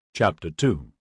Chapter 2.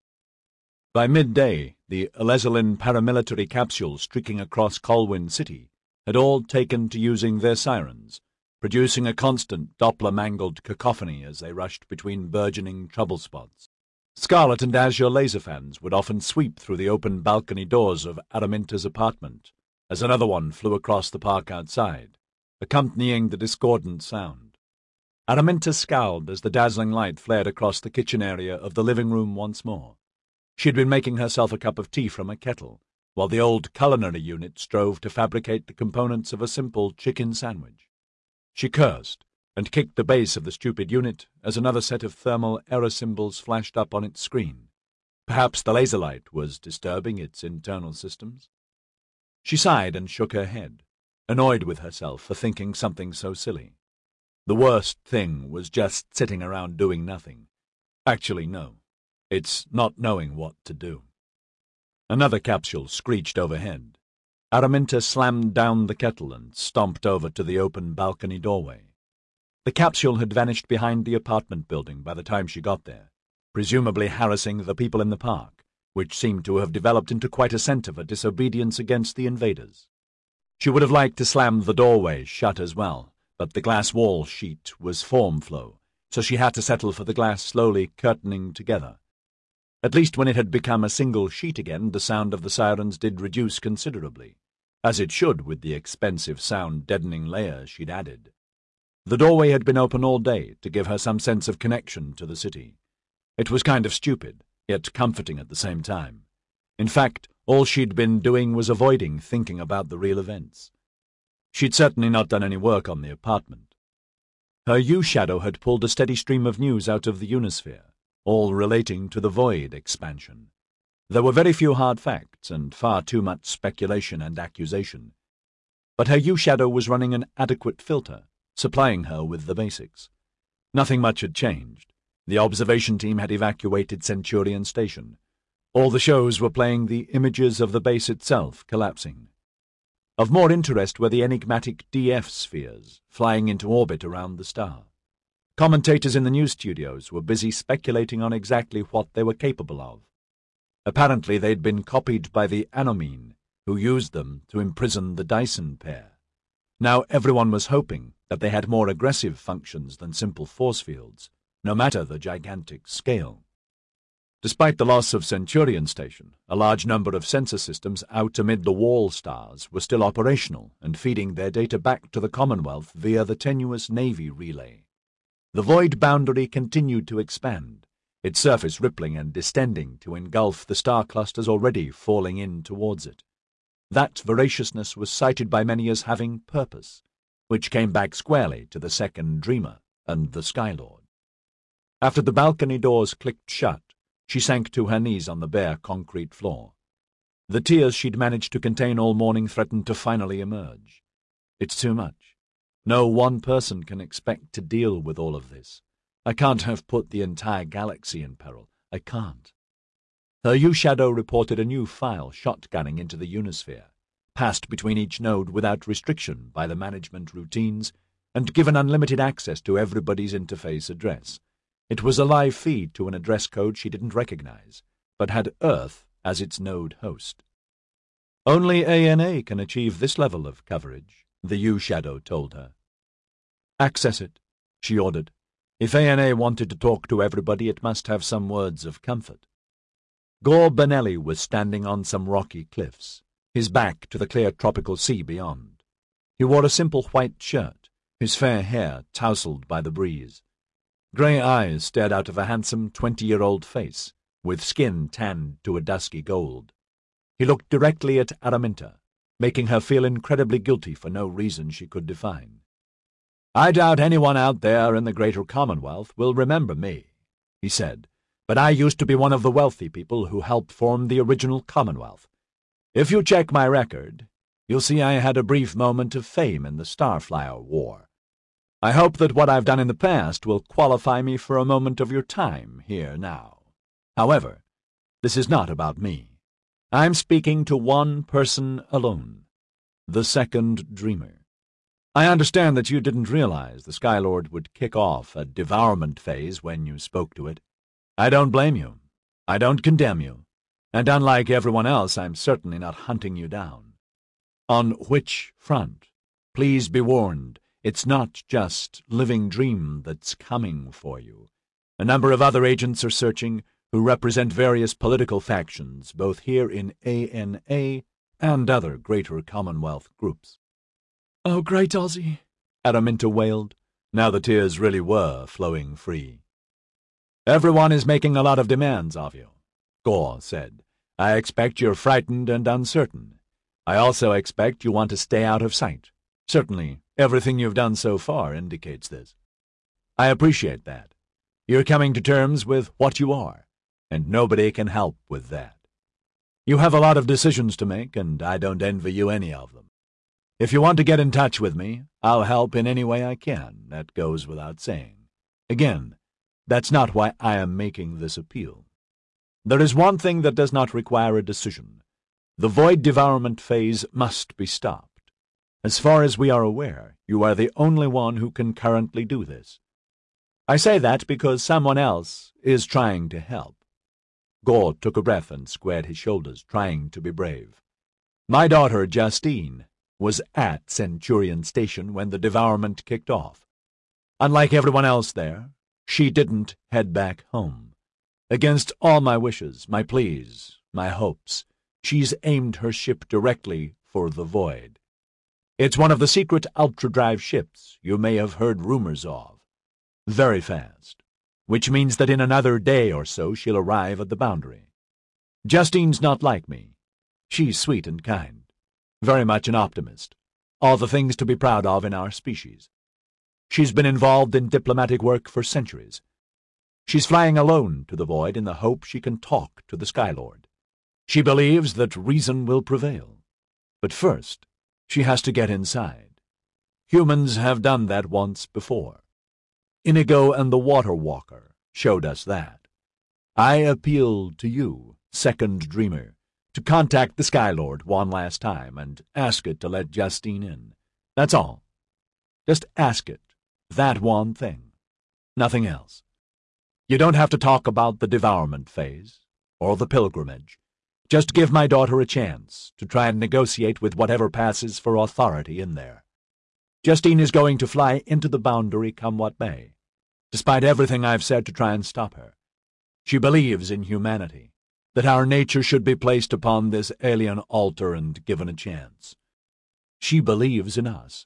By midday, the Alesolin paramilitary capsules streaking across Colwyn City had all taken to using their sirens, producing a constant Doppler-mangled cacophony as they rushed between burgeoning trouble spots. Scarlet and azure laser fans would often sweep through the open balcony doors of Araminta's apartment as another one flew across the park outside, accompanying the discordant sound. Araminta scowled as the dazzling light flared across the kitchen area of the living room once more. She had been making herself a cup of tea from a kettle, while the old culinary unit strove to fabricate the components of a simple chicken sandwich. She cursed and kicked the base of the stupid unit as another set of thermal error symbols flashed up on its screen. Perhaps the laser light was disturbing its internal systems. She sighed and shook her head, annoyed with herself for thinking something so silly. The worst thing was just sitting around doing nothing. Actually, no. It's not knowing what to do. Another capsule screeched overhead. Araminta slammed down the kettle and stomped over to the open balcony doorway. The capsule had vanished behind the apartment building by the time she got there, presumably harassing the people in the park, which seemed to have developed into quite a centre for disobedience against the invaders. She would have liked to slam the doorway shut as well, but the glass wall sheet was form flow, so she had to settle for the glass slowly curtaining together. At least when it had become a single sheet again, the sound of the sirens did reduce considerably, as it should with the expensive sound-deadening layer she'd added. The doorway had been open all day to give her some sense of connection to the city. It was kind of stupid, yet comforting at the same time. In fact, all she'd been doing was avoiding thinking about the real events. She'd certainly not done any work on the apartment. Her U-shadow had pulled a steady stream of news out of the Unisphere, all relating to the Void expansion. There were very few hard facts and far too much speculation and accusation. But her U-shadow was running an adequate filter, supplying her with the basics. Nothing much had changed. The observation team had evacuated Centurion Station. All the shows were playing the images of the base itself collapsing. Of more interest were the enigmatic DF spheres flying into orbit around the star. Commentators in the news studios were busy speculating on exactly what they were capable of. Apparently they'd been copied by the Anomine, who used them to imprison the Dyson pair. Now everyone was hoping that they had more aggressive functions than simple force fields, no matter the gigantic scale. Despite the loss of Centurion Station, a large number of sensor systems out amid the wall stars were still operational and feeding their data back to the Commonwealth via the tenuous Navy relay. The void boundary continued to expand, its surface rippling and distending to engulf the star clusters already falling in towards it. That voraciousness was cited by many as having purpose, which came back squarely to the second Dreamer and the Skylord. After the balcony doors clicked shut, she sank to her knees on the bare concrete floor. The tears she'd managed to contain all morning threatened to finally emerge. It's too much. No one person can expect to deal with all of this. I can't have put the entire galaxy in peril. I can't. Her U-shadow reported a new file shotgunning into the Unisphere, passed between each node without restriction by the management routines, and given unlimited access to everybody's interface address. It was a live feed to an address code she didn't recognize, but had Earth as its node host. Only ANA can achieve this level of coverage, the U-shadow told her. Access it, she ordered. If ANA wanted to talk to everybody, it must have some words of comfort. Gore Benelli was standing on some rocky cliffs, his back to the clear tropical sea beyond. He wore a simple white shirt, his fair hair tousled by the breeze. Grey eyes stared out of a handsome 20-year-old face, with skin tanned to a dusky gold. He looked directly at Araminta, making her feel incredibly guilty for no reason she could define. "I doubt anyone out there in the greater Commonwealth will remember me," he said, "but I used to be one of the wealthy people who helped form the original Commonwealth. If you check my record, you'll see I had a brief moment of fame in the Starflyer War. I hope that what I've done in the past will qualify me for a moment of your time here now. However, this is not about me. I'm speaking to one person alone, the second Dreamer. I understand that you didn't realize the Skylord would kick off a devourment phase when you spoke to it. I don't blame you. I don't condemn you. And unlike everyone else, I'm certainly not hunting you down. On which front? Please be warned, it's not just Living Dream that's coming for you. A number of other agents are searching who represent various political factions, both here in ANA and other greater Commonwealth groups. "Oh, great, Ozzy," Araminta wailed. Now the tears really were flowing free. "Everyone is making a lot of demands of you," Gore said. "I expect you're frightened and uncertain. I also expect you want to stay out of sight. Certainly, everything you've done so far indicates this. I appreciate that. You're coming to terms with what you are, and nobody can help with that. You have a lot of decisions to make, and I don't envy you any of them. If you want to get in touch with me, I'll help in any way I can. That goes without saying. Again, that's not why I am making this appeal. There is one thing that does not require a decision. The void devourment phase must be stopped. As far as we are aware, you are the only one who can currently do this. I say that because someone else is trying to help." Gore took a breath and squared his shoulders, trying to be brave. "My daughter, Justine, was at Centurion Station when the devourment kicked off. Unlike everyone else there, she didn't head back home. Against all my wishes, my pleas, my hopes, she's aimed her ship directly for the void. It's one of the secret ultra-drive ships you may have heard rumors of. Very fast, which means that in another day or so she'll arrive at the boundary. Justine's not like me. She's sweet and kind, very much an optimist, all the things to be proud of in our species. She's been involved in diplomatic work for centuries. She's flying alone to the void in the hope she can talk to the Skylord. She believes that reason will prevail. But first, she has to get inside. Humans have done that once before. Inigo and the Water Walker showed us that. I appeal to you, Second Dreamer, to contact the Skylord one last time and ask it to let Justine in. That's all. Just ask it. That one thing. Nothing else. You don't have to talk about the devourment phase or the pilgrimage. Just give my daughter a chance to try and negotiate with whatever passes for authority in there. Justine is going to fly into the boundary come what may, despite everything I've said to try and stop her. She believes in humanity, that our nature should be placed upon this alien altar and given a chance. She believes in us.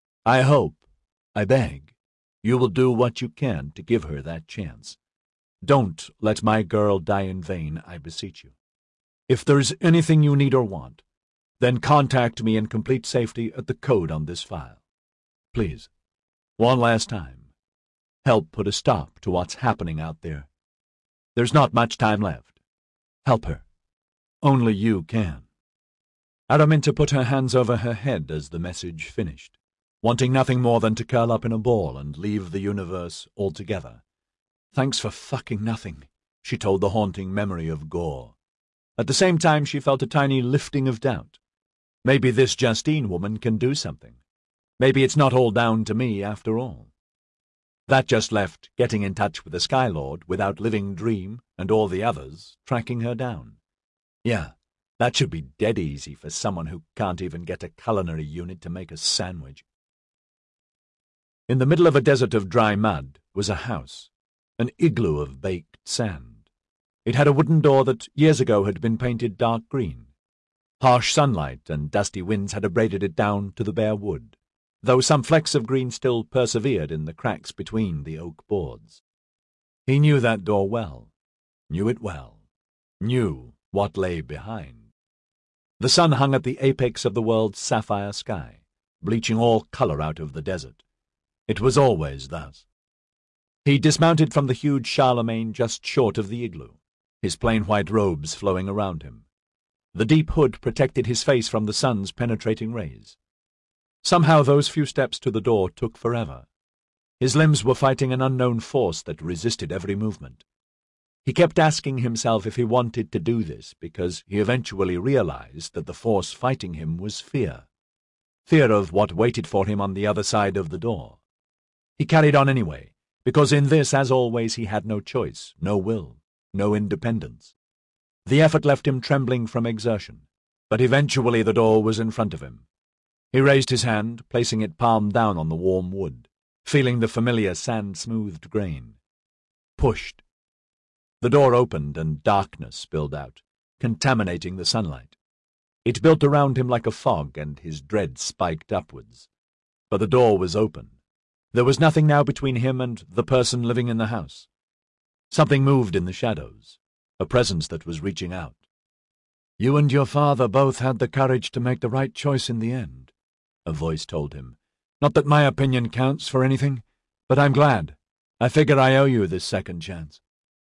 I hope, I beg, you will do what you can to give her that chance. Don't let my girl die in vain, I beseech you. If there's anything you need or want, then contact me in complete safety at the code on this file. Please, one last time, help put a stop to what's happening out there. There's not much time left. Help her. Only you can." Araminta put her hands over her head as the message finished, wanting nothing more than to curl up in a ball and leave the universe altogether. "Thanks for fucking nothing," she told the haunting memory of Gore. At the same time, she felt a tiny lifting of doubt. Maybe this Justine woman can do something. Maybe it's not all down to me after all. That just left getting in touch with the Skylord without Living Dream and all the others tracking her down. Yeah, that should be dead easy for someone who can't even get a culinary unit to make a sandwich. In the middle of a desert of dry mud was a house, an igloo of baked sand. It had a wooden door that years ago had been painted dark green. Harsh sunlight and dusty winds had abraded it down to the bare wood, though some flecks of green still persevered in the cracks between the oak boards. He knew that door well, knew it well, knew what lay behind. The sun hung at the apex of the world's sapphire sky, bleaching all color out of the desert. It was always thus. He dismounted from the huge Charlemagne just short of the igloo, his plain white robes flowing around him. The deep hood protected his face from the sun's penetrating rays. Somehow those few steps to the door took forever. His limbs were fighting an unknown force that resisted every movement. He kept asking himself if he wanted to do this because he eventually realized that the force fighting him was fear. Fear of what waited for him on the other side of the door. He carried on anyway, because in this, as always, he had no choice, no will, no independence. The effort left him trembling from exertion, but eventually the door was in front of him. He raised his hand, placing it palm down on the warm wood, feeling the familiar sand-smoothed grain. Pushed. The door opened and darkness spilled out, contaminating the sunlight. It built around him like a fog, and his dread spiked upwards. But the door was open. There was nothing now between him and the person living in the house. Something moved in the shadows, a presence that was reaching out. "You and your father both had the courage to make the right choice in the end," a voice told him. "Not that my opinion counts for anything, but I'm glad. I figure I owe you this second chance."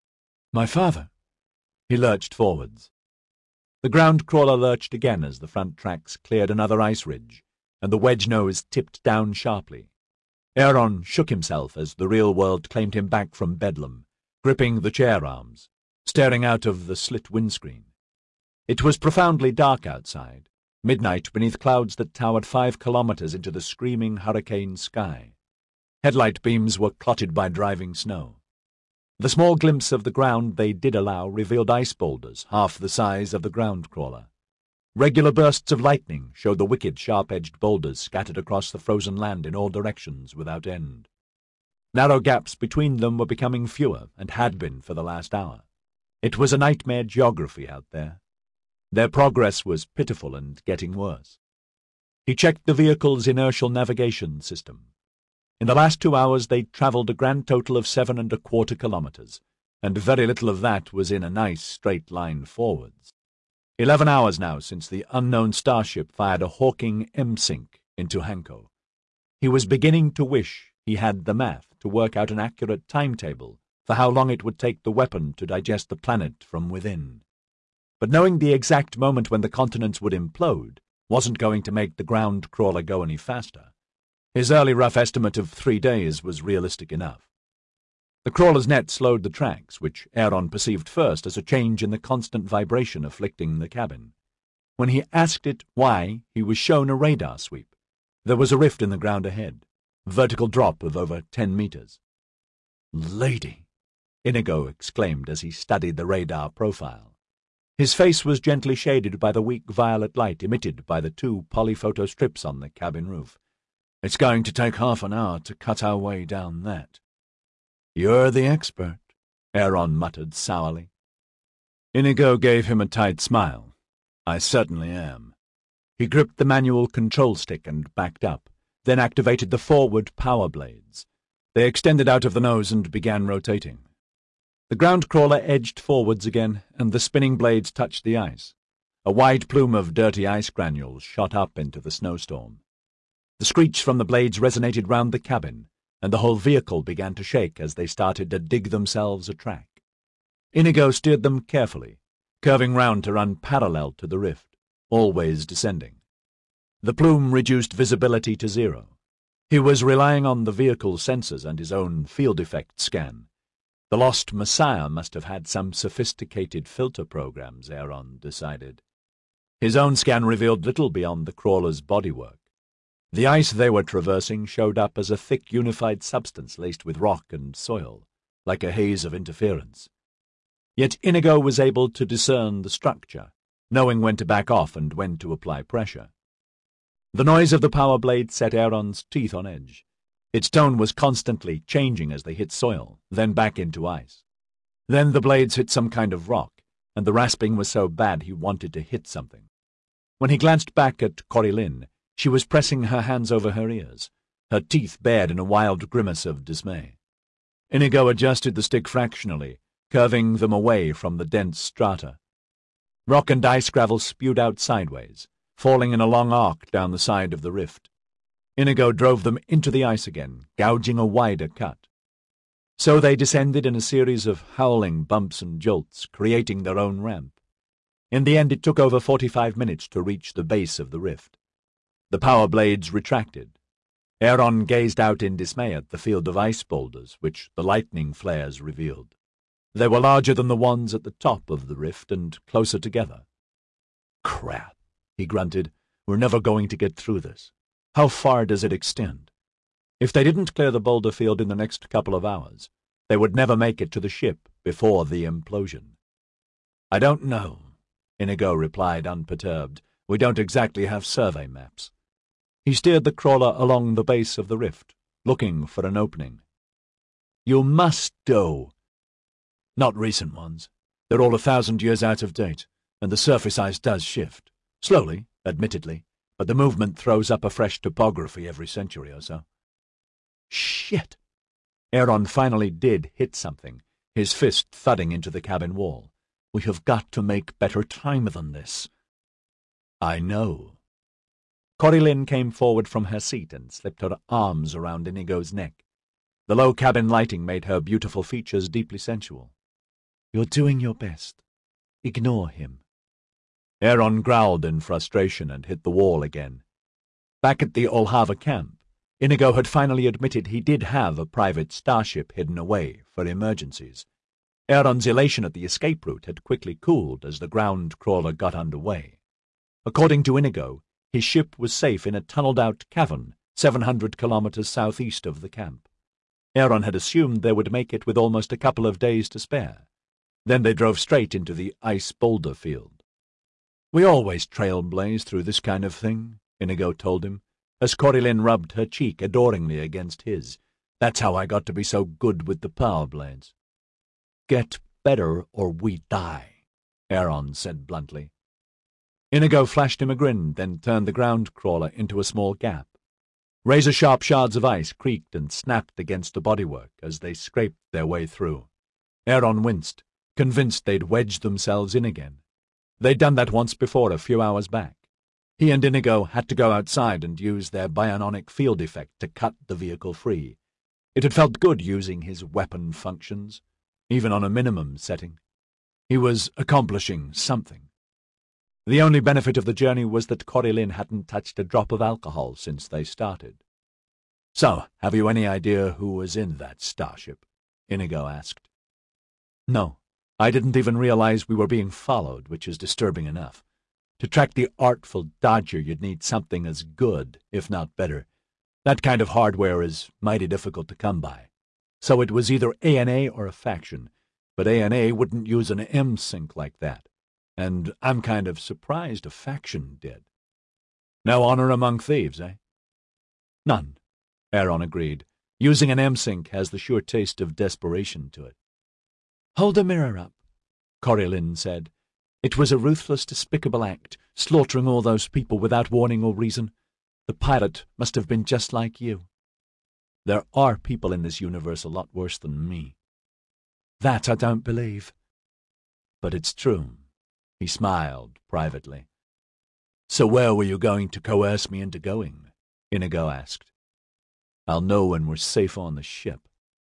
"My father?" He lurched forwards. The ground crawler lurched again as the front tracks cleared another ice ridge, and the wedge nose tipped down sharply. Aaron shook himself as the real world claimed him back from bedlam, gripping the chair arms, staring out of the slit windscreen. It was profoundly dark outside, midnight beneath clouds that towered 5 kilometers into the screaming hurricane sky. Headlight beams were clotted by driving snow. The small glimpse of the ground they did allow revealed ice boulders half the size of the ground crawler. Regular bursts of lightning showed the wicked, sharp-edged boulders scattered across the frozen land in all directions without end. Narrow gaps between them were becoming fewer, and had been for the last hour. It was a nightmare geography out there. Their progress was pitiful and getting worse. He checked the vehicle's inertial navigation system. In the last 2 hours they'd travelled a grand total of 7¼ kilometers, and very little of that was in a nice straight line forwards. 11 hours now since the unknown starship fired a Hawking M-Sync into Hanko. He was beginning to wish he had the math to work out an accurate timetable for how long it would take the weapon to digest the planet from within. But knowing the exact moment when the continents would implode wasn't going to make the ground crawler go any faster. His early rough estimate of 3 days was realistic enough. The crawler's net slowed the tracks, which Aaron perceived first as a change in the constant vibration afflicting the cabin. When he asked it why, he was shown a radar sweep. There was a rift in the ground ahead, a vertical drop of over 10 meters. "Lady!" Inigo exclaimed as he studied the radar profile. His face was gently shaded by the weak violet light emitted by the 2 polyphoto strips on the cabin roof. "It's going to take half an hour to cut our way down that." "You're the expert," Aaron muttered sourly. Inigo gave him a tight smile. "I certainly am." He gripped the manual control stick and backed up, then activated the forward power blades. They extended out of the nose and began rotating. The ground crawler edged forwards again, and the spinning blades touched the ice. A wide plume of dirty ice granules shot up into the snowstorm. The screech from the blades resonated round the cabin, and the whole vehicle began to shake as they started to dig themselves a track. Inigo steered them carefully, curving round to run parallel to the rift, always descending. The plume reduced visibility to 0. He was relying on the vehicle's sensors and his own field effect scan. The lost Messiah must have had some sophisticated filter programs, Aaron decided. His own scan revealed little beyond the crawler's bodywork. The ice they were traversing showed up as a thick unified substance laced with rock and soil, like a haze of interference. Yet Inigo was able to discern the structure, knowing when to back off and when to apply pressure. The noise of the power blade set Aaron's teeth on edge. Its tone was constantly changing as they hit soil, then back into ice. Then the blades hit some kind of rock, and the rasping was so bad he wanted to hit something. When he glanced back at Corylyn, she was pressing her hands over her ears, her teeth bared in a wild grimace of dismay. Inigo adjusted the stick fractionally, curving them away from the dense strata. Rock and ice gravel spewed out sideways, falling in a long arc down the side of the rift. Inigo drove them into the ice again, gouging a wider cut. So they descended in a series of howling bumps and jolts, creating their own ramp. In the end, it took over 45 minutes to reach the base of the rift. The power blades retracted. Aaron gazed out in dismay at the field of ice boulders, which the lightning flares revealed. They were larger than the ones at the top of the rift and closer together. "Crap," he grunted. "We're never going to get through this. How far does it extend?" If they didn't clear the boulder field in the next couple of hours, they would never make it to the ship before the implosion. "I don't know," Inigo replied, unperturbed. "We don't exactly have survey maps." He steered the crawler along the base of the rift, looking for an opening. "You must do." "Not recent ones. They're all 1,000 years out of date, and the surface ice does shift. Slowly, admittedly, but the movement throws up a fresh topography every century or so." Shit! Aaron finally did hit something, his fist thudding into the cabin wall. "We have got to make better time than this." "I know." Corylyn came forward from her seat and slipped her arms around Inigo's neck. The low cabin lighting made her beautiful features deeply sensual. "You're doing your best. Ignore him." Aaron growled in frustration and hit the wall again. Back at the Olhava camp, Inigo had finally admitted he did have a private starship hidden away for emergencies. Aaron's elation at the escape route had quickly cooled as the ground crawler got underway. According to Inigo, his ship was safe in a tunneled-out cavern 700 kilometers southeast of the camp. Aaron had assumed they would make it with almost a couple of days to spare. Then they drove straight into the ice boulder field. "We always trailblaze through this kind of thing," Inigo told him, as Corylyn rubbed her cheek adoringly against his. "That's how I got to be so good with the power blades." "Get better or we die," Aaron said bluntly. Inigo flashed him a grin, then turned the ground crawler into a small gap. Razor-sharp shards of ice creaked and snapped against the bodywork as they scraped their way through. Aaron winced, convinced they'd wedged themselves in again. They'd done that once before a few hours back. He and Inigo had to go outside and use their bionic field effect to cut the vehicle free. It had felt good using his weapon functions, even on a minimum setting. He was accomplishing something. The only benefit of the journey was that Corylyn hadn't touched a drop of alcohol since they started. "So, have you any idea who was in that starship?" Inigo asked. "No, I didn't even realize we were being followed, which is disturbing enough. To track the artful dodger, you'd need something as good, if not better. That kind of hardware is mighty difficult to come by. So it was either ANA or a faction, but ANA wouldn't use an M-Sync like that. And I'm kind of surprised a faction did." "No honor among thieves, eh?" "None," Aaron agreed. "Using an M-Sync has the sure taste of desperation to it." "Hold a mirror up," Corylyn said. "It was a ruthless, despicable act, slaughtering all those people without warning or reason. The pilot must have been just like you." "There are people in this universe a lot worse than me." "That I don't believe." "But it's true." He smiled privately. "So where were you going to coerce me into going?" Inigo asked. "I'll know when we're safe on the ship."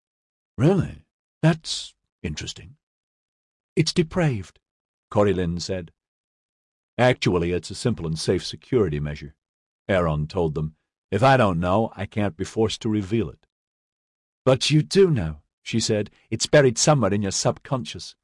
"Really? That's interesting." "It's depraved," Corylyn said. "Actually, it's a simple and safe security measure," Aaron told them. "If I don't know, I can't be forced to reveal it." "But you do know," she said. "It's buried somewhere in your subconscious."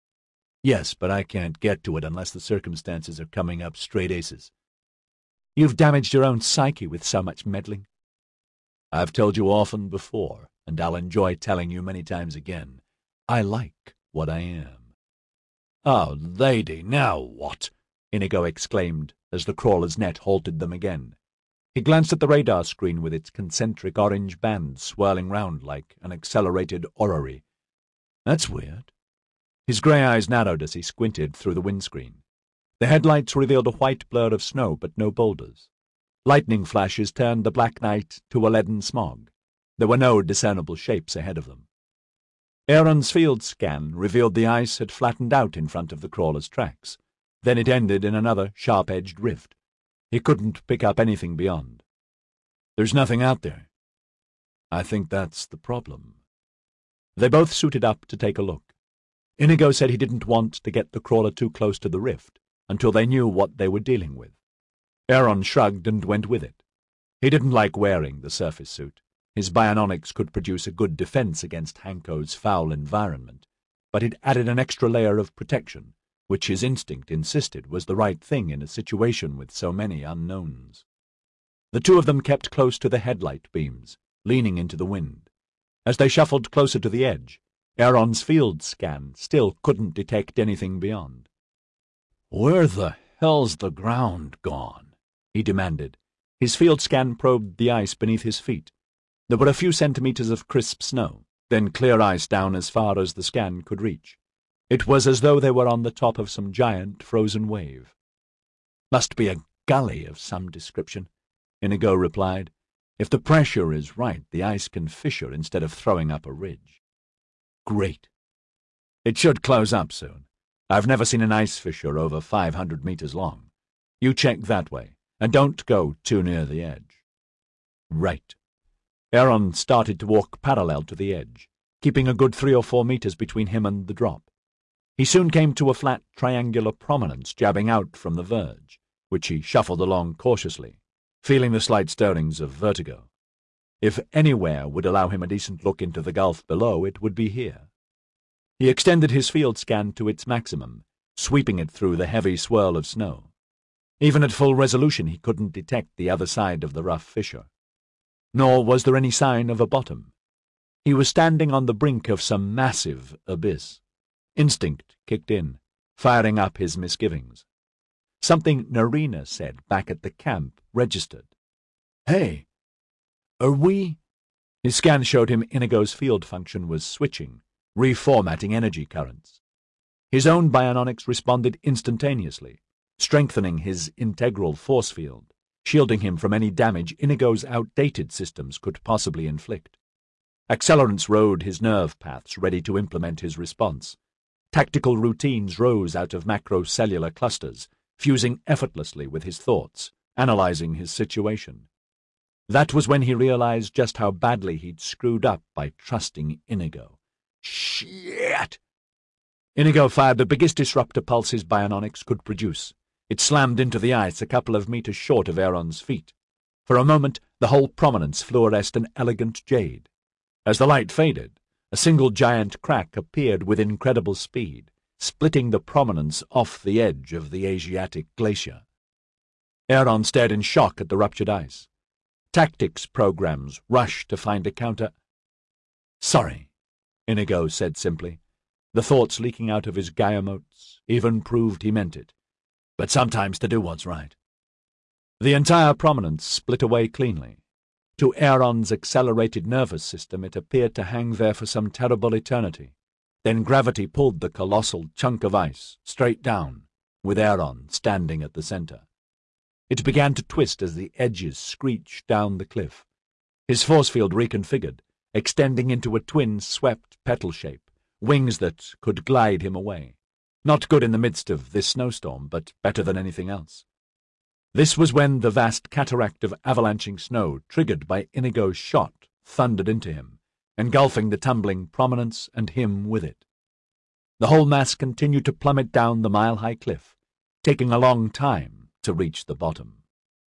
"Yes, but I can't get to it unless the circumstances are coming up straight aces." "You've damaged your own psyche with so much meddling." "I've told you often before, and I'll enjoy telling you many times again. I like what I am." "Oh, lady, now what?" Inigo exclaimed as the crawler's net halted them again. He glanced at the radar screen with its concentric orange band swirling round like an accelerated orrery. "That's weird." His grey eyes narrowed as he squinted through the windscreen. The headlights revealed a white blur of snow, but no boulders. Lightning flashes turned the black night to a leaden smog. There were no discernible shapes ahead of them. Aaron's field scan revealed the ice had flattened out in front of the crawler's tracks. Then it ended in another sharp-edged rift. He couldn't pick up anything beyond. "There's nothing out there." "I think that's the problem." They both suited up to take a look. Inigo said he didn't want to get the crawler too close to the rift until they knew what they were dealing with. Aaron shrugged and went with it. He didn't like wearing the surface suit. His bionics could produce a good defense against Hanko's foul environment, but it added an extra layer of protection, which his instinct insisted was the right thing in a situation with so many unknowns. The two of them kept close to the headlight beams, leaning into the wind. As they shuffled closer to the edge, Aaron's field scan still couldn't detect anything beyond. "Where the hell's the ground gone?" he demanded. His field scan probed the ice beneath his feet. There were a few centimeters of crisp snow, then clear ice down as far as the scan could reach. It was as though they were on the top of some giant frozen wave. "Must be a gully of some description," Inigo replied. "If the pressure is right, the ice can fissure instead of throwing up a ridge." "Great. It should close up soon. I've never seen an ice fissure over 500 meters long. You check that way, and don't go too near the edge." "Right." Aaron started to walk parallel to the edge, keeping a good 3 or 4 meters between him and the drop. He soon came to a flat triangular prominence jabbing out from the verge, which he shuffled along cautiously, feeling the slight stirrings of vertigo. If anywhere would allow him a decent look into the gulf below, it would be here. He extended his field scan to its maximum, sweeping it through the heavy swirl of snow. Even at full resolution he couldn't detect the other side of the rough fissure. Nor was there any sign of a bottom. He was standing on the brink of some massive abyss. Instinct kicked in, firing up his misgivings. Something Narina said back at the camp registered. "Hey, are we—" His scan showed him Inigo's field function was switching, reformatting energy currents. His own biononics responded instantaneously, strengthening his integral force field, shielding him from any damage Inigo's outdated systems could possibly inflict. Accelerants rode his nerve paths, ready to implement his response. Tactical routines rose out of macrocellular clusters, fusing effortlessly with his thoughts, analyzing his situation. That was when he realized just how badly he'd screwed up by trusting Inigo. Shit! Inigo fired the biggest disruptor pulse his biononics could produce. It slammed into the ice a couple of meters short of Aaron's feet. For a moment, the whole prominence fluoresced an elegant jade. As the light faded, a single giant crack appeared with incredible speed, splitting the prominence off the edge of the Asiatic glacier. Aaron stared in shock at the ruptured ice. Tactics programs rushed to find a counter. "Sorry," Inigo said simply. The thoughts leaking out of his guillemots even proved he meant it. "But sometimes to do what's right." The entire prominence split away cleanly. To Aaron's accelerated nervous system it appeared to hang there for some terrible eternity. Then gravity pulled the colossal chunk of ice straight down, with Aaron standing at the center. It began to twist as the edges screeched down the cliff. His force field reconfigured, extending into a twin swept petal shape, wings that could glide him away. Not good in the midst of this snowstorm, but better than anything else. This was when the vast cataract of avalanching snow, triggered by Inigo's shot, thundered into him, engulfing the tumbling prominence and him with it. The whole mass continued to plummet down the mile-high cliff, taking a long time to reach the bottom.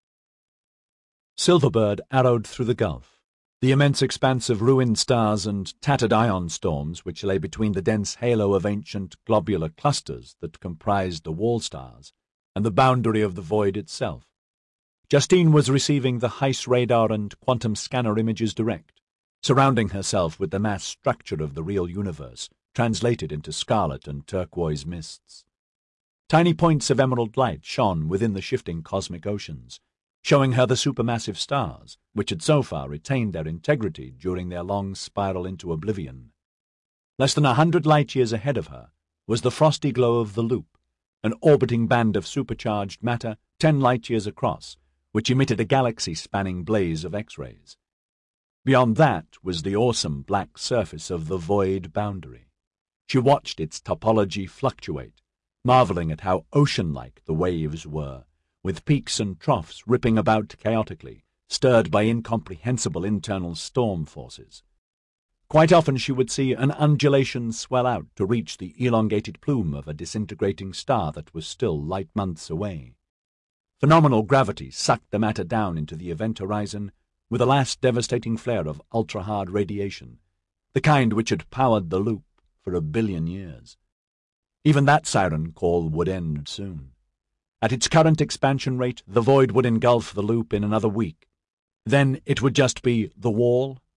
Silverbird arrowed through the gulf. The immense expanse of ruined stars and tattered ion storms which lay between the dense halo of ancient globular clusters that comprised the wall stars and the boundary of the void itself. Justine was receiving the Heiss radar and quantum scanner images direct, surrounding herself with the mass structure of the real universe, translated into scarlet and turquoise mists. Tiny points of emerald light shone within the shifting cosmic oceans, showing her the supermassive stars, which had so far retained their integrity during their long spiral into oblivion. Less than 100 light-years ahead of her was the frosty glow of the Loop, an orbiting band of supercharged matter 10 light-years across, which emitted a galaxy-spanning blaze of X-rays. Beyond that was the awesome black surface of the void boundary. She watched its topology fluctuate, marveling at how ocean-like the waves were, with peaks and troughs ripping about chaotically, stirred by incomprehensible internal storm forces. Quite often she would see an undulation swell out to reach the elongated plume of a disintegrating star that was still light months away. Phenomenal gravity sucked the matter down into the event horizon with a last devastating flare of ultra-hard radiation, the kind which had powered the Loop for 1 billion years. Even that siren call would end soon. At its current expansion rate, the void would engulf the Loop in another week. Then it would just be the wall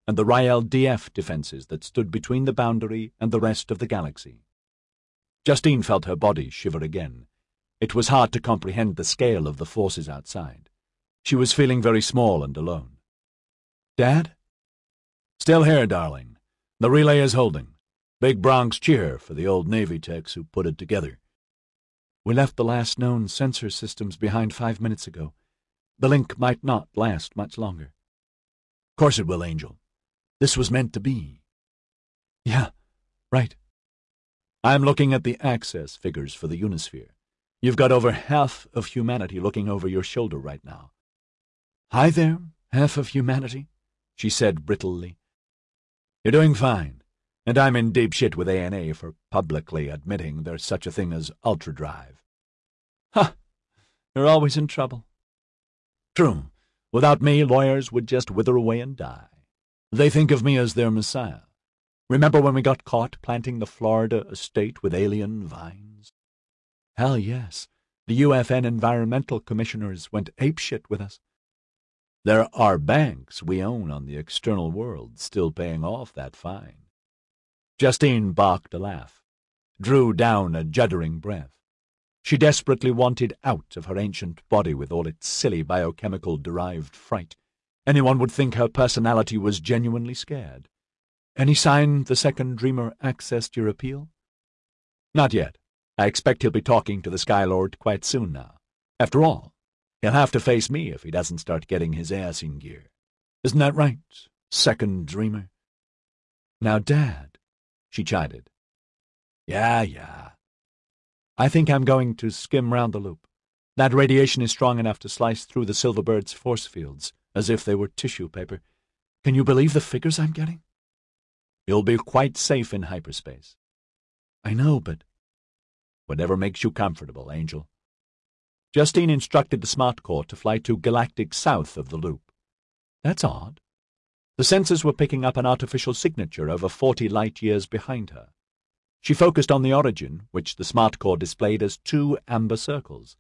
and the Rael DF defenses that stood between the boundary and the rest of the galaxy. Justine felt her body shiver again. It was hard to comprehend the scale of the forces outside. She was feeling very small and alone. "Dad?" "Still here, darling. The relay is holding. Big Bronx cheer for the old Navy techs who put it together." "We left the last known sensor systems behind 5 minutes ago. The link might not last much longer." "Course it will, Angel. This was meant to be." "Yeah, right." "I'm looking at the access figures for the Unisphere. You've got over half of humanity looking over your shoulder right now." "Hi there, half of humanity," she said brittlely. "You're doing fine, and I'm in deep shit with ANA for publicly admitting there's such a thing as ultradrive." "Ha! You're always in trouble." "True. Without me, lawyers would just wither away and die. They think of me as their messiah. Remember when we got caught planting the Florida estate with alien vines?" "Hell yes. The UFN environmental commissioners went apeshit with us." "There are banks we own on the external world still paying off that fine." Justine barked a laugh, drew down a juddering breath. She desperately wanted out of her ancient body with all its silly biochemical-derived fright. Anyone would think her personality was genuinely scared. "Any sign the second dreamer accessed your appeal?" "Not yet. I expect he'll be talking to the Skylord quite soon now. After all, he'll have to face me if he doesn't start getting his ass in gear. Isn't that right, second dreamer?" "Now, Dad," she chided. Yeah. "I think I'm going to skim round the loop. That radiation is strong enough to slice through the Silverbird's force fields, as if they were tissue paper. Can you believe the figures I'm getting?" "You'll be quite safe in hyperspace." "I know, but—" "Whatever makes you comfortable, Angel." Justine instructed the smart core to fly to galactic south of the loop. That's odd. The sensors were picking up an artificial signature over 40 light-years behind her. She focused on the origin, which the smart core displayed as 2 amber circles.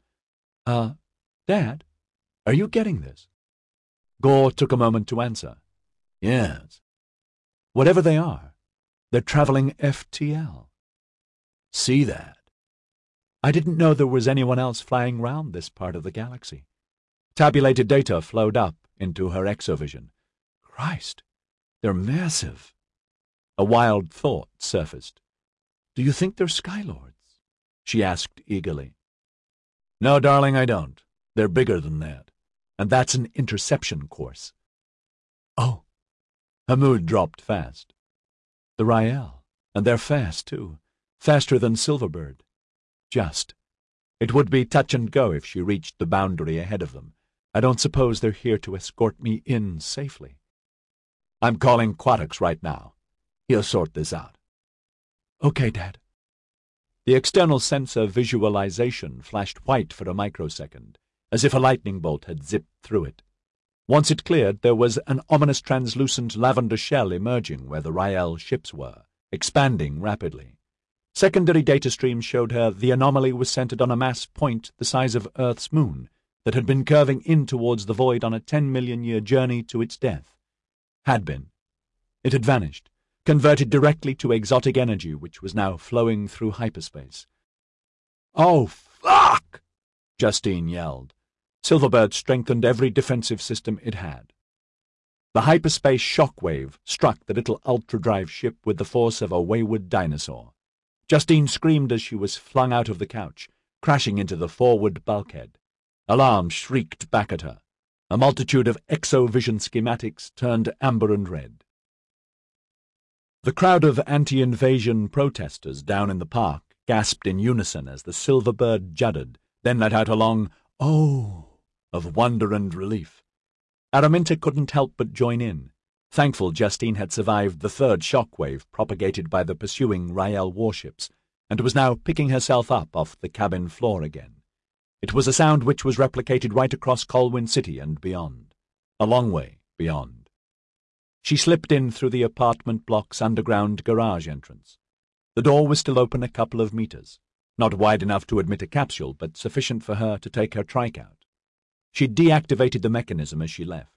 Dad, are you getting this?" Gore took a moment to answer. "Yes." "Whatever they are, they're traveling FTL." "See that?" "I didn't know there was anyone else flying round this part of the galaxy." Tabulated data flowed up into her exovision. "Christ, they're massive." A wild thought surfaced. "Do you think they're Skylords?" she asked eagerly. "No, darling, I don't. They're bigger than that. And that's an interception course." "Oh." Her mood dropped fast. "The Rael. And they're fast, too. Faster than Silverbird. Just. It would be touch and go if she reached the boundary ahead of them. I don't suppose they're here to escort me in safely." "I'm calling Quatix right now. He'll sort this out." "Okay, Dad." The external sensor visualization flashed white for a microsecond, as if a lightning bolt had zipped through it. Once it cleared, there was an ominous translucent lavender shell emerging where the Rael ships were, expanding rapidly. Secondary data streams showed her the anomaly was centered on a mass point the size of Earth's moon that had been curving in towards the void on a 10-million-year journey to its death. Had been. It had vanished, converted directly to exotic energy which was now flowing through hyperspace. "Oh, fuck!" Justine yelled. Silverbird strengthened every defensive system it had. The hyperspace shockwave struck the little ultradrive ship with the force of a wayward dinosaur. Justine screamed as she was flung out of the couch, crashing into the forward bulkhead. Alarm shrieked back at her. A multitude of exovision schematics turned amber and red. The crowd of anti-invasion protesters down in the park gasped in unison as the Silverbird juddered, then let out a long "oh" of wonder and relief. Araminta couldn't help but join in, thankful Justine had survived the third shockwave propagated by the pursuing Rael warships, and was now picking herself up off the cabin floor again. It was a sound which was replicated right across Colwyn City and beyond, a long way beyond. She slipped in through the apartment block's underground garage entrance. The door was still open a couple of meters, not wide enough to admit a capsule, but sufficient for her to take her trike out. She deactivated the mechanism as she left.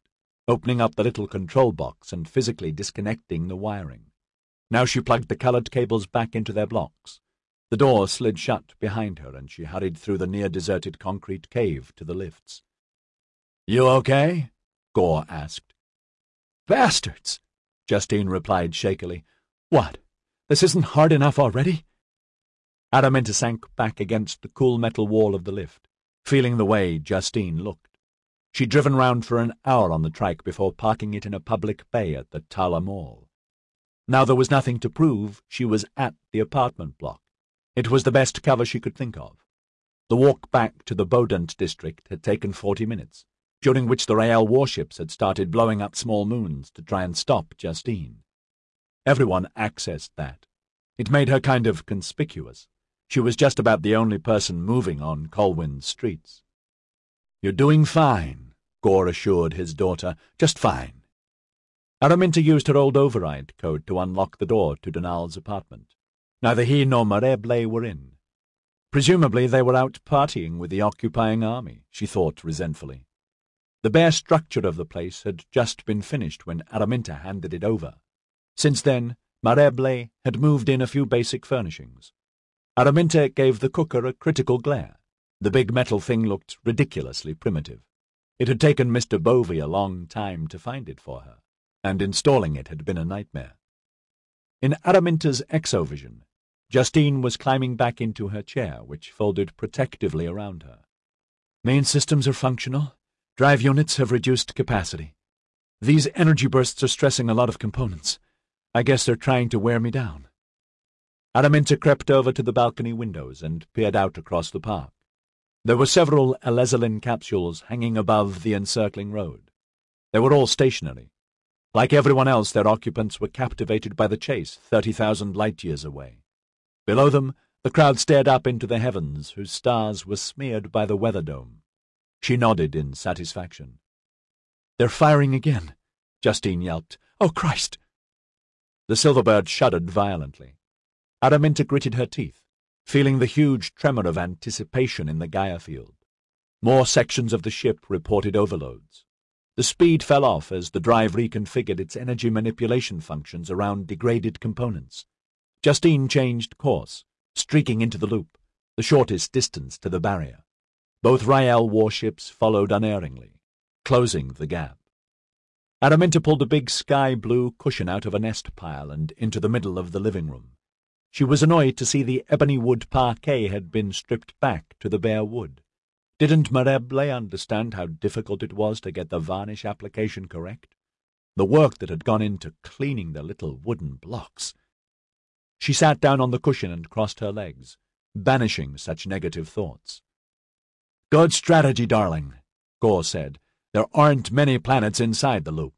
opening up the little control box and physically disconnecting the wiring. Now she plugged the colored cables back into their blocks. The door slid shut behind her, and she hurried through the near-deserted concrete cave to the lifts. "You okay?" Gore asked. "Bastards!" Justine replied shakily. "What? This isn't hard enough already?" Araminta sank back against the cool metal wall of the lift, feeling the way Justine looked. She'd driven round for an hour on the trike before parking it in a public bay at the Tala Mall. Now there was nothing to prove she was at the apartment block. It was the best cover she could think of. The walk back to the Bodant district had taken 40 minutes, during which the Rael warships had started blowing up small moons to try and stop Justine. Everyone accessed that. It made her kind of conspicuous. She was just about the only person moving on Colwyn's streets. "You're doing fine," Gore assured his daughter. "Just fine." Araminta used her old override code to unlock the door to Donal's apartment. Neither he nor Mareble were in. Presumably they were out partying with the occupying army, she thought resentfully. The bare structure of the place had just been finished when Araminta handed it over. Since then, Mareble had moved in a few basic furnishings. Araminta gave the cooker a critical glare. The big metal thing looked ridiculously primitive. It had taken Mr. Bovey a long time to find it for her, and installing it had been a nightmare. In Araminta's exovision, Justine was climbing back into her chair, which folded protectively around her. "Main systems are functional. Drive units have reduced capacity. These energy bursts are stressing a lot of components. I guess they're trying to wear me down." Araminta crept over to the balcony windows and peered out across the park. There were several Elezalin capsules hanging above the encircling road. They were all stationary. Like everyone else, their occupants were captivated by the chase 30,000 light-years away. Below them, the crowd stared up into the heavens, whose stars were smeared by the weather dome. She nodded in satisfaction. "They're firing again," Justine yelped. "Oh, Christ!" The Silverbird shuddered violently. Araminta gritted her teeth, feeling the huge tremor of anticipation in the Gaia field. More sections of the ship reported overloads. The speed fell off as the drive reconfigured its energy manipulation functions around degraded components. Justine changed course, streaking into the loop, the shortest distance to the barrier. Both Rael warships followed unerringly, closing the gap. Araminta pulled a big sky-blue cushion out of a nest pile and into the middle of the living room. She was annoyed to see the ebony wood parquet had been stripped back to the bare wood. Didn't Mareble understand how difficult it was to get the varnish application correct? The work that had gone into cleaning the little wooden blocks. She sat down on the cushion and crossed her legs, banishing such negative thoughts. "Good strategy, darling," Gore said. "There aren't many planets inside the loop."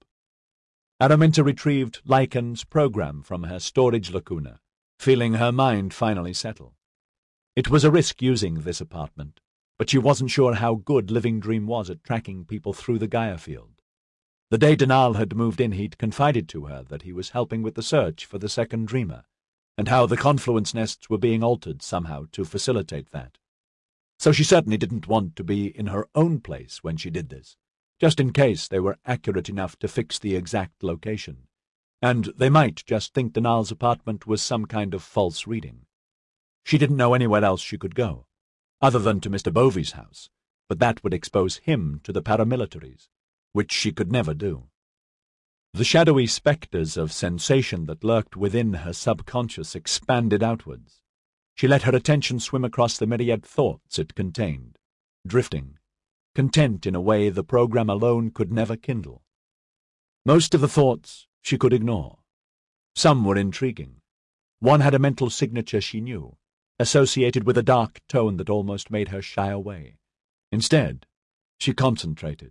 Araminta retrieved Lycan's program from her storage lacuna, feeling her mind finally settle. It was a risk using this apartment, but she wasn't sure how good Living Dream was at tracking people through the Gaia field. The day Donal had moved in, he'd confided to her that he was helping with the search for the second Dreamer, and how the confluence nests were being altered somehow to facilitate that. So she certainly didn't want to be in her own place when she did this, just in case they were accurate enough to fix the exact location, and they might just think Donal's apartment was some kind of false reading. She didn't know anywhere else she could go, other than to Mr. Bovey's house, but that would expose him to the paramilitaries, which she could never do. The shadowy spectres of sensation that lurked within her subconscious expanded outwards. She let her attention swim across the myriad thoughts it contained, drifting, content in a way the program alone could never kindle. Most of the thoughts she could ignore. Some were intriguing. One had a mental signature she knew, associated with a dark tone that almost made her shy away. Instead, she concentrated.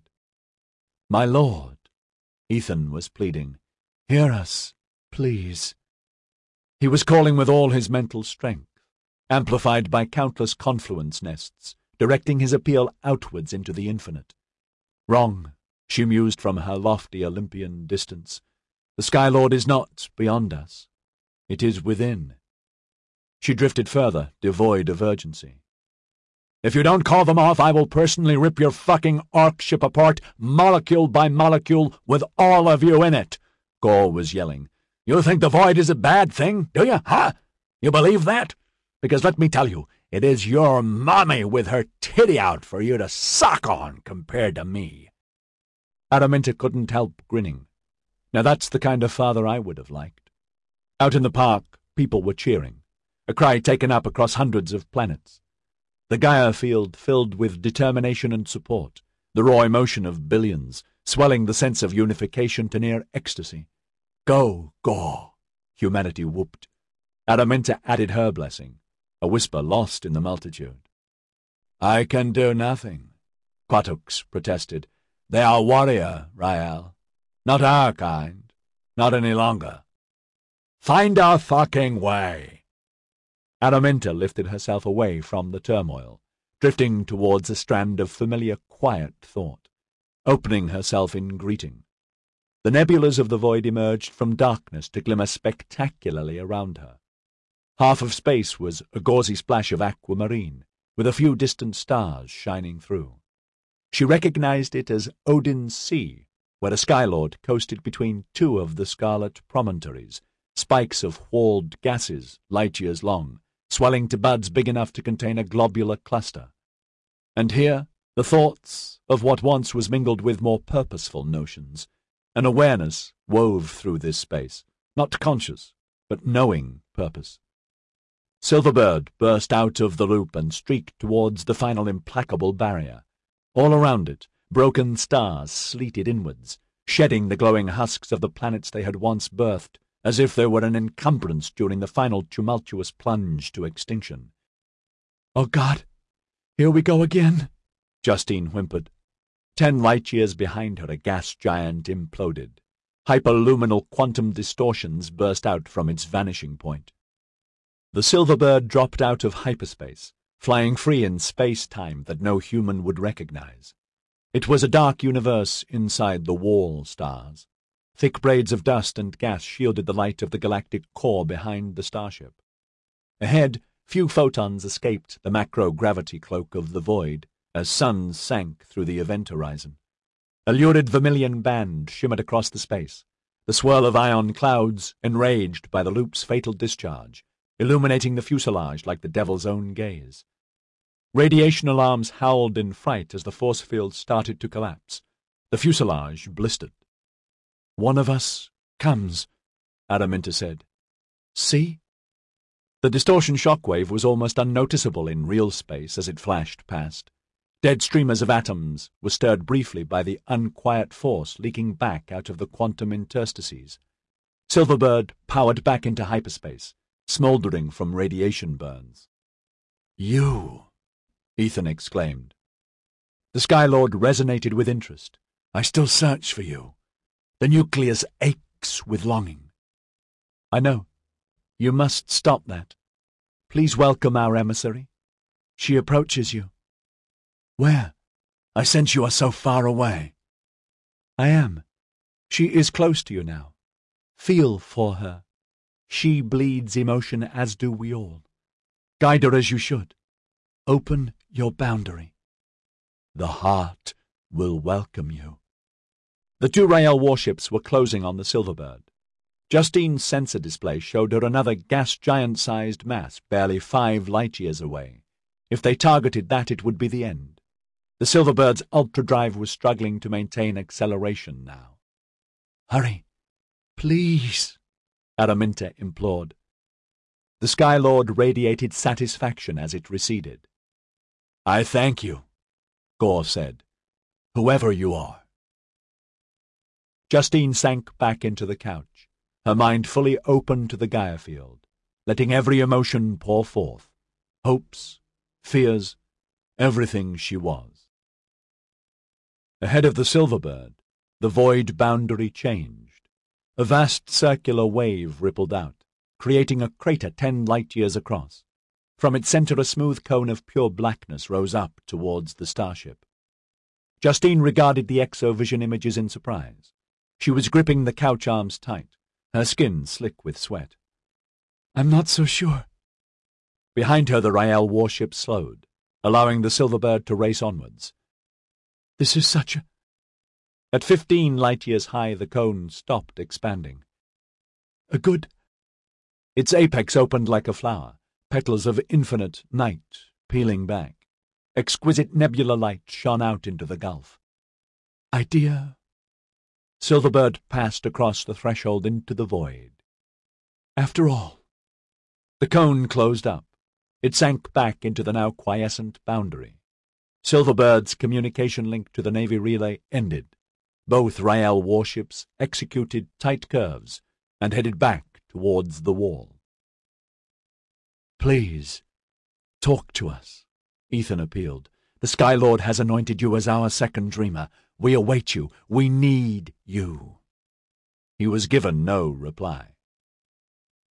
"My lord," Ethan was pleading, "hear us, please." He was calling with all his mental strength, amplified by countless confluence nests, directing his appeal outwards into the infinite. Wrong, she mused from her lofty Olympian distance. The Sky Lord is not beyond us. It is within. She drifted further, devoid of urgency. If you don't call them off, I will personally rip your fucking Ark ship apart, molecule by molecule, with all of you in it, Gore was yelling. You think the void is a bad thing, do you, huh? You believe that? Because let me tell you, it is your mommy with her titty out for you to suck on compared to me. Araminta couldn't help grinning. Now that's the kind of father I would have liked. Out in the park, people were cheering, a cry taken up across hundreds of planets. The Gaia field filled with determination and support, the raw emotion of billions, swelling the sense of unification to near ecstasy. Go, Gore, humanity whooped. Araminta added her blessing, a whisper lost in the multitude. I can do nothing, Quatux protested. They are warrior, Rael. Not our kind. Not any longer. Find our fucking way. Araminta lifted herself away from the turmoil, drifting towards a strand of familiar quiet thought, opening herself in greeting. The nebulas of the void emerged from darkness to glimmer spectacularly around her. Half of space was a gauzy splash of aquamarine, with a few distant stars shining through. She recognized it as Odin's Sea, where a Skylord coasted between two of the scarlet promontories, spikes of walled gases light years long, swelling to buds big enough to contain a globular cluster. And here, the thoughts of what once was mingled with more purposeful notions, an awareness wove through this space, not conscious, but knowing purpose. Silverbird burst out of the loop and streaked towards the final implacable barrier. All around it, broken stars sleeted inwards, shedding the glowing husks of the planets they had once birthed, as if they were an encumbrance during the final tumultuous plunge to extinction. Oh, God, here we go again, Justine whimpered. 10 light-years behind her, a gas giant imploded. Hyperluminal quantum distortions burst out from its vanishing point. The Silverbird dropped out of hyperspace, flying free in space-time that no human would recognize. It was a dark universe inside the wall stars. Thick braids of dust and gas shielded the light of the galactic core behind the starship. Ahead, few photons escaped the macro-gravity cloak of the void as suns sank through the event horizon. A lurid vermilion band shimmered across the space, the swirl of ion clouds enraged by the loop's fatal discharge, illuminating the fuselage like the devil's own gaze. Radiation alarms howled in fright as the force field started to collapse. The fuselage blistered. One of us comes, Araminta said. See? The distortion shockwave was almost unnoticeable in real space as it flashed past. Dead streamers of atoms were stirred briefly by the unquiet force leaking back out of the quantum interstices. Silverbird powered back into hyperspace, smouldering from radiation burns. You, Ethan exclaimed. The Skylord resonated with interest. I still search for you. The nucleus aches with longing. I know. You must stop that. Please welcome our emissary. She approaches you. Where? I sense you are so far away. I am. She is close to you now. Feel for her. She bleeds emotion as do we all. Guide her as you should. Open your boundary. The heart will welcome you. The 2 Rael warships were closing on the Silverbird. Justine's sensor display showed her another gas giant-sized mass barely 5 light-years away. If they targeted that, it would be the end. The Silverbird's ultra-drive was struggling to maintain acceleration now. Hurry, please, Araminta implored. The Skylord radiated satisfaction as it receded. I thank you, Gore said, whoever you are. Justine sank back into the couch, her mind fully open to the Gaia field, letting every emotion pour forth, hopes, fears, everything she was. Ahead of the Silverbird, the void boundary changed. A vast circular wave rippled out, creating a crater 10 light-years across. From its center a smooth cone of pure blackness rose up towards the starship. Justine regarded the exovision images in surprise. She was gripping the couch arms tight, her skin slick with sweat. I'm not so sure. Behind her the Rael warship slowed, allowing the Silverbird to race onwards. This is such a... At 15 light-years high, the cone stopped expanding. A good... Its apex opened like a flower, petals of infinite night peeling back. Exquisite nebula light shone out into the gulf. Idea... Silverbird passed across the threshold into the void. After all... The cone closed up. It sank back into the now quiescent boundary. Silverbird's communication link to the Navy relay ended. Both Rael warships executed tight curves and headed back towards the wall. "Please, talk to us," Ethan appealed. "The Skylord has anointed you as our second dreamer. We await you. We need you." He was given no reply.